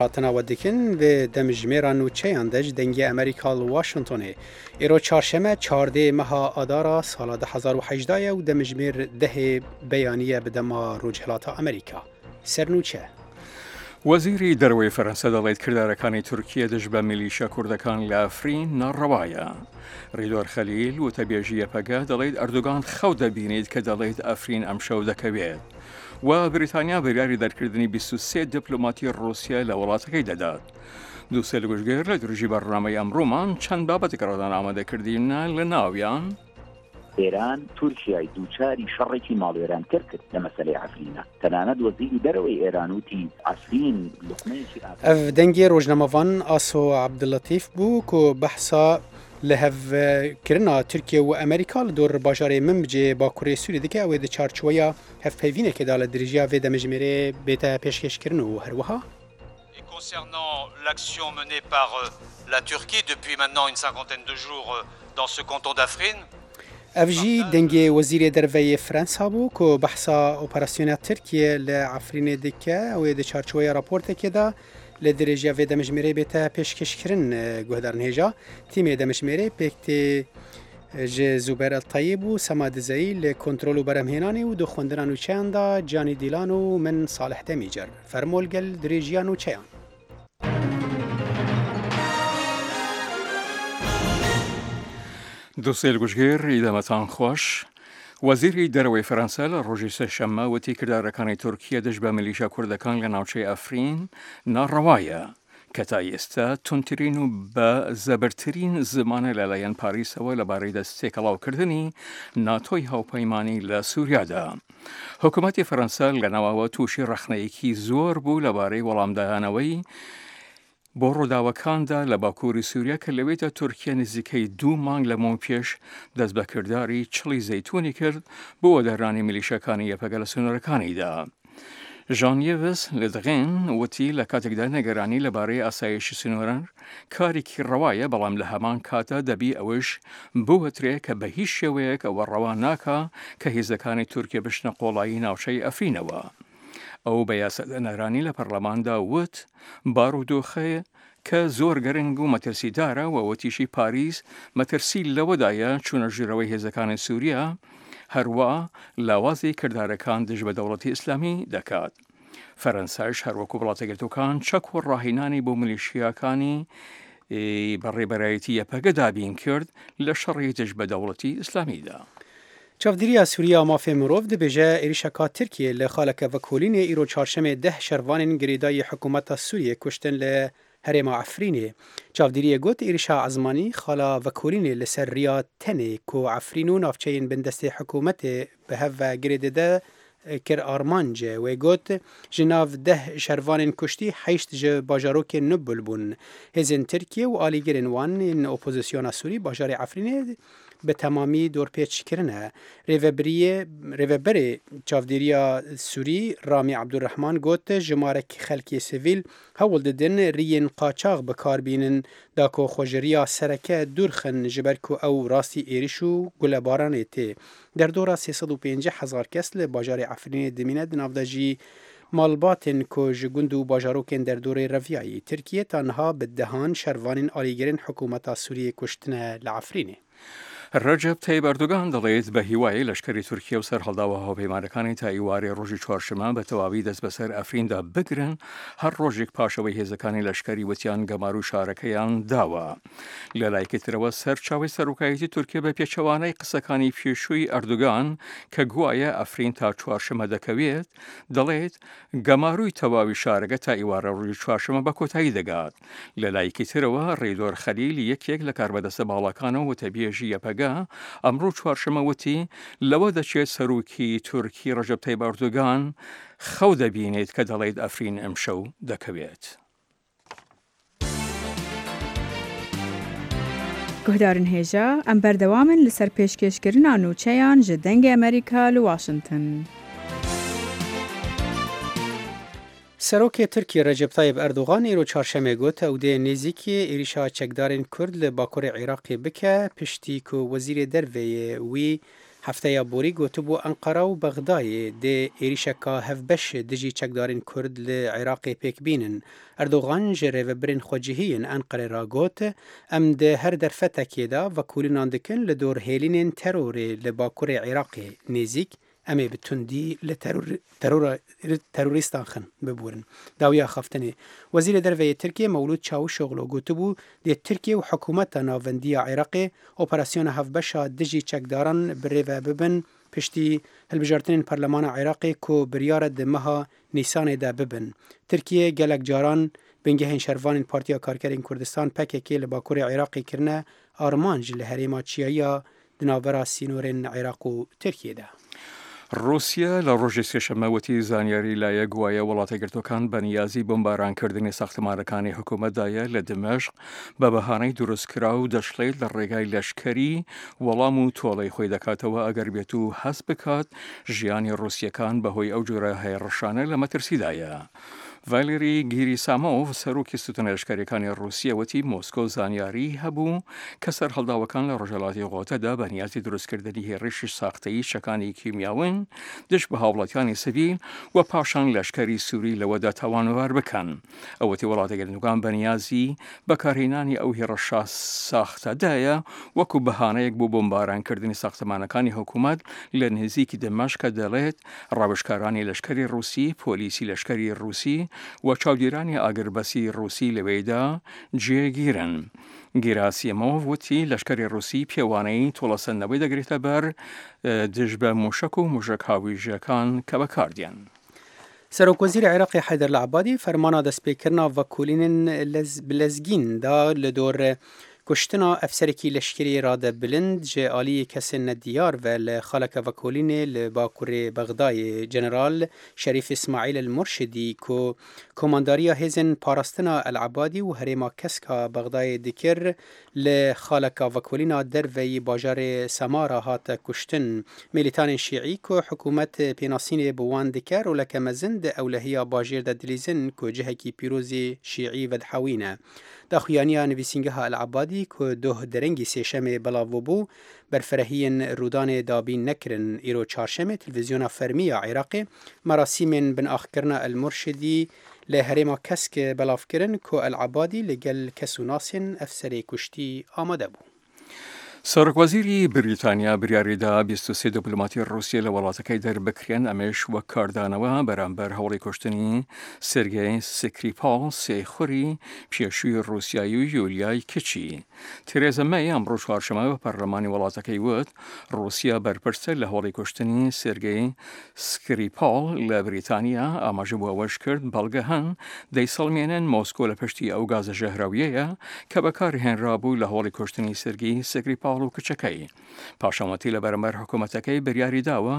هاتنا ودکن و دمجمیران نوچه اندج دنگی امریکا واشنطنه ایرو چهارشنبه 14 ماه آذار سال 2018 و دمجمیر ده بیانیه بدما رجحلات امریکا سرنوچه وەزیری دەرەوەی فەرەنسا دەڵێت کردارەکانی تورکیە دژ بە میلیشە کوردەکان لە ئەفرین ناڕەوایە. ڕیدۆر خەلیل وتەبێژی یەپەگە دەڵێت ئەردوگان خەو دەبینێت کە دەڵێت ئەفرین ئەم شەو دەکەوێت. و بریتانیا بریاری دەرکردنی 23 دیپلۆماتی ڕووسیا لە وڵاتەکەی دەدات. دووسێ لەگوژگەر لە دروژی بەڕنامەی ئەمڕۆمان چەند بابەتێک ڕۆدان ئامادەکردینە لە ناویان ایران تورکیای دووچاری شەڕێکی ماڵوێران کرد لە مەسەلەی عەفرینە تەنانەت وەزیری دەرەوەی ئێران وتی عەفرین لوقمەیەکی اف دنگی روزنامەوان ئاسۆ عەبدولەتیف بوو کە بەحسا لە هەڤکردنا تورکیا و ئەمریکا لە دۆر باژارێ من بجێ باکوڕی سووری دکە ئەوێ دە چارچوەیە هەڤپەیڤینێکێدا لە دریژیا vê دەمەژمێرێ بێتە پێشکەشکردن و هەروەها. Concernant l'action menée par la Turquie depuis maintenant une cinquantaine de jours dans ce canton d'Afrine, ئەڤژی دەنگێ وەزیرێ دەرەوەی فەرەنسا بوو کە بەحسا ئۆپەراسیۆنە تورکیە لە عەفرینێ دکە ئەوێ دە چارچوەیە راپۆرتێکێدا لە درێژیا vê دەمەژمێرێ بێتە پێشکەشکردن گوهدارن هێژا تیمێ دەمەژمێرێ پێکتێ ji Zûber El Tayyib û Sema Dizeyî li kontrol û beremhênanê û dixwendina nûçeyan da Canî Dîlan û min Salih Demîcer fermolgel dirêjiya nûçeyan. دووسێ لەگوژگەر ئیدەمەتان خۆش. وەزیری دەرەوەی فەرەنسا لە ڕۆژی سێشەممە وتی کردارەکانی تورکیە دژ بە میلیشە کوردەکان لە ناوچەی ئەفرین ناڕەوایە کە تا ئێستا تونترین و بە زەبرترین زمانە لەلایەن پاریسەوە لەبارەی دەستێکەڵاوکردنی ناتۆی هاوپەیمانی لە سووریادا. حکوومەتی فەرەنسا لەناوەوە تووشی ڕەخنەیەکی زۆر بوو لەبارەی وەڵامداهانەوەی بۆ ڕووداوەکاندا لە باکووری سووریا کە لەوێتە تورکیا نزیکەی 2 مانگ لەمەوە پێش دەست بە کردداری چڵی زەیتونی کرد بۆ وەدەرانی میلیشەکانی یەپەگە لە سنوورەکانیدا. ژانیێڤس لە دغێن وتی لە کاتێکدا نەگەرانی لەبارەی ئاسایشی سنووران کارێکی ڕەوایە بەڵام لە هەمان کاتە دەبی ئەوش بوەترێ کە بە هیچ شێوەیەک ئەوە ڕەوا ناکە کە هێزەکانی تورکیا بشنە قۆڵایی ناوچەی ئەفرینەوە. ئەو بە یاسەدەنەرانی لە پەرلەماندا وت بارودۆخەیە کە زۆر گەرنگ و مەترسیدارە و وەتیشی پاریس مەترسی لەوەدایە چوونە ژێرەوەی هێزەکانی سووریا هەروە لاوازی کردارەکان دژ بە دەوڵەتی ئیسلامی دەکات. فەرەنساش هەروەکو وڵاتەگرتوەکان چەک و ڕاهێنانی بۆ میلیشیاکانی بەڕێبەرایەتی یەپەگە دابین کرد لە شەڕی دژ بە دەوڵەتی ئیسلامیدا. Çavdiriya Sûriya mafê mirov dibêje êrişeka Tirkiye li xaleke vekolînê îro çarşemê 10 şervanên girêdayî hikûmeta Sûriyê kuştin li herêma Efrînê. Çavdiriye got êrişa ezmanî xala vekolînê li ser riya tenê ku Efrîn û navçeyên bindestê hikûmetê bi hev ve girêdê de kir armanc wê got ji nav 10 şervanên kuştî 8 ji bajarokên Nubul bûn. Hêzên Tirkiye û alîgirên wan yên opozisyona Sûrî bajarê Efrînê به تمامی دورپێچکردنە. ڕێڤەبەرێ چاودێریە سووری ڕامی عەبدوڕەحمان گوت ژمارەکی خەڵکی سیڤیل هەوڵ دەدن ریین قاچاغ بەکاربێنن دا کۆخۆژەریە سەرەکە دوورخن ji ber ku ew rastî êriş û gulebaranê tê. Derdora 350,000 kes li bajarê Efrînê dimîne di navda jî malbatên ku ji gund û bajarokên derdorê Reviyayê. Tirkiye tanha bi dehan şervanên alîgirên hikûmeta Sûriyê kuştine li Efrînê. ڕەجەب تەیب ئەردۆغان دەڵێت بە هیوای لەشکری تورکیا و سەرهەڵداوە هاوپەیمانەکانی تا ئیوارێ ڕۆژی چوارشەمە بە تەواوی دەست بەسەر ئەفریندا بگرن هەر ڕۆژێک پاشەوەی هێزەکانی لەشکری وتیان گەمار و شارەکەیان داوە. لە لایەکترەوە سەرچاوی سەرۆکایەتی تورکیا بە پێچەوانەی قسەکانی پێشووی ئەردوگان کە گوایە ئەفرین تا چوارشەمە دەکەوێت دەڵێت گەماروی تەواوی شارەکە تا ئیوارە ڕۆژی چوارشەمە بە کۆتایی دەگات. لە لایەکی ترەوە ڕێدۆر خەلیل یەکێک لە کاربەدەستە باڵەکانەوە وتەبێژی یەپەگە ئەمڕۆ چوارشەمە وتی لەوە دەچێت سەرۆکی تورکی ڕەجەب تەیب ئەردۆغان خەو دەبینێت کە دەڵێت ئەفرین ئەمشەو دەکەوێت. گهدارن هێژە ئەم بەردەوامن لەسەر پێشکەشکردنا نوچەیان ji dengê Amerîka li Washington. سەرۆکê Tirkiye Recep Tayyip Erdogan îro çarşemê got ew dê nêzîkî êrişa çekdarên Kurd li bakurê Iraqê bike piştî ku wezîrê derveyê wî هفته بوری گوتبو انقره و بغدای ده ایریشکا هفبش دجی چکدارین کرد لعراق پیک بینن. اردوغان جره و برین خوجهین انقره را گوت ام ده هر درفته دا و کولینان دکن لدور هیلین ترور لباکور عراق نزیک امی بتوندی لتروریستان خن ببورن. داویا خفتنی وزیر دروی ترکیه مولود چاوشوغلو گوتبو دی ترکیه و حکومت ناوندی عراق اپراسیون هفبشا دجی چکداران بری و ببن پشتی هلبجارتنین پارلمان عراقی کو بریار دمها نیسان دا ببن. ترکیه گلک جاران بنگهین شروان پارتیا کارکرین کردستان پککی لباکور عراقی کرنه آرمانج لحریما چیایا دناورا سینورین عراق و ترکیه ده. روسیا لروج سێشەممە وتی زانیاری لایە گوایە وڵاتەگرتوەکان بەنیازی بۆمبارانکردنی ساختمانەکانی حکوومەتدایە لە دمەشق بە بەهانەی دروستکرا و دەشڵێت لە ڕێگای لەشکەری وەڵام و تۆڵەی خۆی دەکاتەوە ئەگەر بێت و هەست بکات ژیانی رووسیەکان بەهۆی ئەو جۆرە هەیڕەشانە لە مەترسیدایە. ڤالێری گیریسامۆڤ سەرۆکی ستونە لەشکریەکانی رووسیا وتی مۆسکۆ زانیاری هەبوو کە سەرهەڵداوەکان لە ڕۆژهەڵاتی غۆتەدا بەنیازی دروستکردنی هێڕشی ساختەیی شەکانی کیمیاون دش بە هاوڵاتیانی سڤیل و پاشان لەشکری سووری لەوەدا تاوانوار بکەن. ئەوەتی وڵاتەگەرنەکان بەنیازی بەکارهێنانی ئەو هێڕەشە ساختەدایە وەکو بەهانەیەک بۆ بۆمبارانکردنی ساختمانەکانی حکوومەت لە نزیکی دمەشق کە دەڵێت ڕاوشکارانی لەشکری رووسی پۆلیسی لەشکری رووسی و چاودێرانی ئاگربەسی رووسی لەوەیدا جێگیرن. گیراسیمۆڤ وتی لەشکری رووسی پێوانەی تۆڵەسەندنەوەی دەگرێتە بەر دژ بە موشک و موژک هاویژەکان کە بەکاردێن. سەرۆکوەزیری عێراقی حەیدەر العەبادی فەرمانە دەستپێکردنا ڤەکولینên bilezgîn da li dor کشتنا افسرکی لشکری راده بلند جه آلی کسی ندیار و لخالک وکولین لباکور بغدای جنرال شریف اسماعیل المرشدی که کمانداری هزن پاراستنا العبادی و هریما کسکا بغدای دکر لخالک وکولین در وی باجار سمارا هات کشتن ملیتان شیعی که حکومت پیناسین بوان دکر و لکمزند اولهی باجر دلیزن که جهکی پیروزی شیعی و دحوینه. داخویانیا نویسینگه العبادی که ده درنگی سیشم بلاو بو برفرهین رودان دابین نکرن ایرو چارشم تلویزیون فرمی عراقی مراسم بن آخکرنا المرشدی لهرما کسک بلاف کرن که العبادی لگل کسوناسین افسری کشتی آمده بو. سەرۆکوەزیری بریتانیا بریاریدا 23 دیپلۆماتی رووسیا لە وڵاتەکەی دەربکرێن ئەمەش وەک کاردانەوە بەرامبەر هەوڵی کوشتنی سێرگێی سکریپال سێخوری پێشووی رووسیایی و یولیای کچی. تێرێزا مەی ئەمڕۆ چوارشەممە بە پەرلەمانی وڵاتەکەی وت رووسیا بەرپرسە لە هەوڵی کوشتنی سێرگێی سکریپال لە بریتانیا ئاماژە بۆ ئەوەش کرد بەڵگە هەن دەیسەڵمێنن مۆسکۆ لە پشتی ئەو گازە ژەهراویەیە کە بەکارهێنرابوو لە هەوڵی کوشتنی سێرگێی سکریپال و کچەکەی. پاشەوەتی لە بەرامبەر حکوومەتەکەی بریاری داوە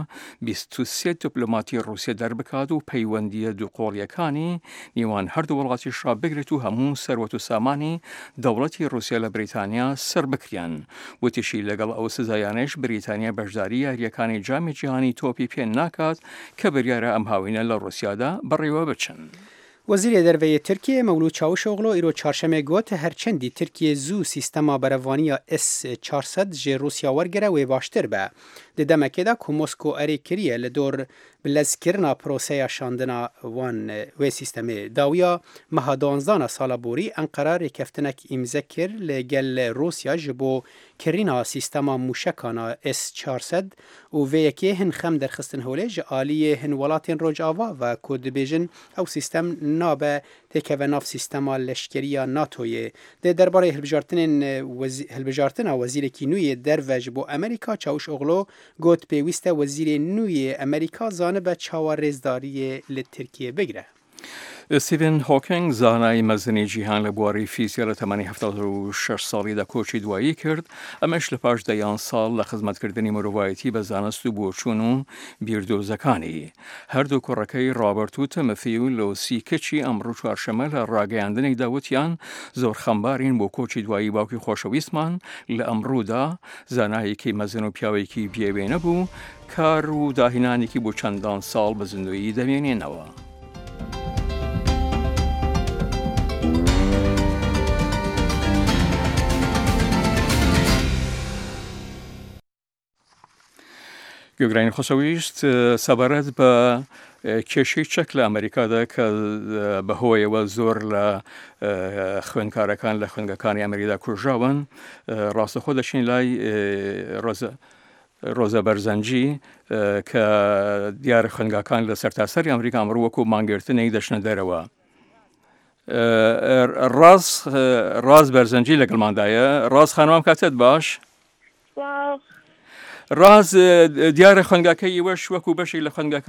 23 دیپلۆماتی رووسیا دەربکات و پەیوەندیە دووقۆڵیەکانی نیوان هەردوو وڵاتیش بگرێت و هەموو سەروەت و سامانی دەوڵەتی رووسیا لە بریتانیا سەر بکریان. وتیشی لەگەڵ ئەو سزایانش بریتانیا بەشداری یاریەکانی جامی جیهانی تۆپی پێ ناکات کە بریارە ئەم هاوینە لە رووسیادا بەڕێوە بچن. وزیر دروی ترکیه مولود چاوشوغلو ایرو چهارشنبه گوت هرچندی ترکیه زو سیستما بروانیا S-400 جه روسیا ورگره و باشتر به. دمکه دا که موسکو اری کریه لدور بلزکرنا پروسه شاندنا وان و سیستم داویا مهادانزان سال بوری انقره رکفتنک امزکر لگل روسیا جبو کرینا سیستما موشکانا S-400 و ویکی هن خم در خستن هوله جعالی هن ولاتین روج آوا و کود بیجن او سیستم نابه تکه و ناف سیستما لشکریا ناتویه. ده درباره هلبجارتن وزیر کی نوی دروج بو امریکا چاوش اغلو گوت پیوسته وزیر نوی امریکا زانه به چاوار رزداری لترکیه بگره. ستیڤن هۆکینگ زانای مەزنی جیهان لە بواری فیزیکا لە تەمەنی 76 ساڵیدا کۆچی دوایی کرد. ئەمەش لە پاش دەیان ساڵ لە خزمەتکردنی مرۆڤایەتی بە زانست و بۆچوون و بیردۆزەکانی. هەردوو کوڕەکەی ڕابرت و تەمەفی و لۆسی کچی ئەمڕۆ چوارشەممە لە ڕاگەیاندنێکدا وتیان زۆر خەمبارین بۆ کۆچی دوایی باوکی خۆشەویستمان لە ئەمڕۆدا زانایەکی مەزن و پیاوێکی بێوێنە بوو کار و داهینانێکی بۆ چەندان ساڵ بە زیندویی دەمێنێنەوە. گوێگرانی خۆشەویست سەبارەت بە کێشەی چەک لە ئەمریکادا کە بەهۆیەوە زۆر لە خوێندکارەکان لە خوێندگەکانی ئەمریکادا کوژراون ڕاستەخۆ دەچین لای ڕۆزە بەرزەنجی کە دیارە خوێندگاکان لە سەرتاسەری ئەمریکا ئەمڕۆ وەکو مانگرتنێک دەچنە دەرەوە. ڕاز بەرزەنجی لەگەڵماندایە. ڕاز خانوام کاتت باش؟ ڕاز دیارە خوێندگاکەی وەش وەکو بەشی لە خوێندگاکان